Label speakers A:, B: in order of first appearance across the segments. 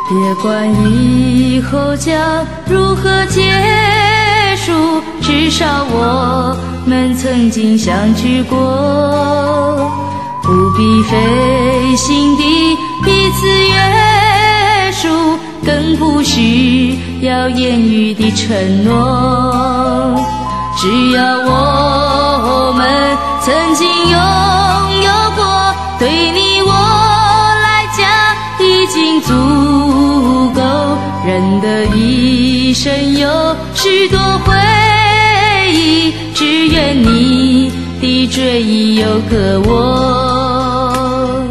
A: 别管以后将如何结束，至少我们曾经相聚过，不必费心地彼此约束，更不需要言语的承诺。只要我们曾经拥有过，对你我来讲已经足够。人的一生有许多回忆，只愿你的追忆有个我。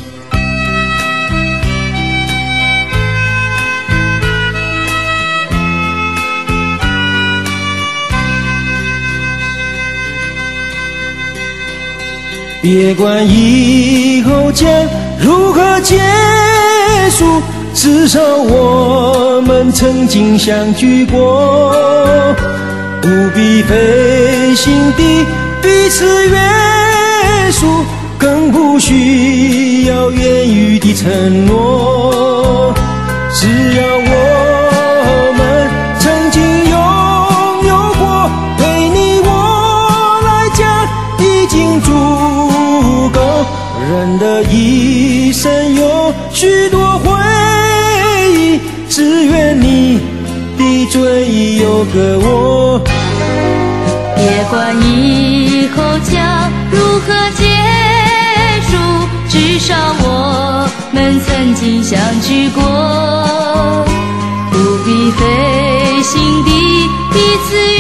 B: 别管以后将如何结束，至少我们曾经相聚过，不必费心地彼此约束，更不需要言语的承诺。只要我们曾经拥有过，对你我来讲已经足够。人的一生有许多回忆，只愿你的追忆有个我。
A: 别管以后将如何结束，至少我们曾经相聚过，不必费心地彼此